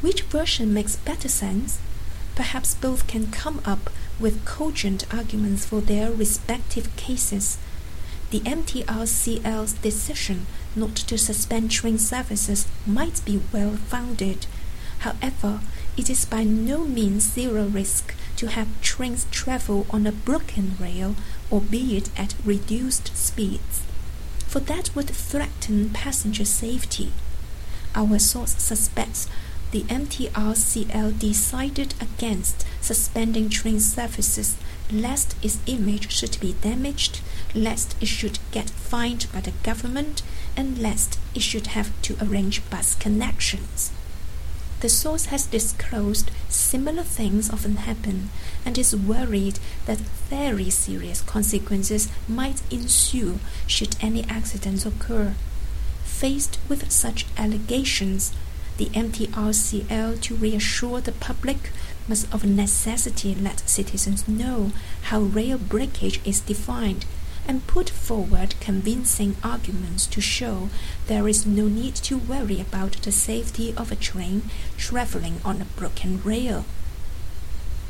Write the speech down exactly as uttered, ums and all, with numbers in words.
Which version makes better sense? Perhaps both can come up with cogent arguments for their respective cases. The M T R C L's decision not to suspend train services might be well-founded. However, it is by no means zero risk to have trains travel on a broken rail, albeit at reduced speeds, for that would threaten passenger safety. Our source suspects the M T R C L decided against suspending train services lest its image should be damaged, lest it should get fined by the government, and lest it should have to arrange bus connections. The source has disclosed similar things often happen and is worried that very serious consequences might ensue should any accidents occur. Faced with such allegations, the M T R C L, to reassure the public, must of necessity let citizens know how rail breakage is defined and put forward convincing arguments to show there is no need to worry about the safety of a train traveling on a broken rail.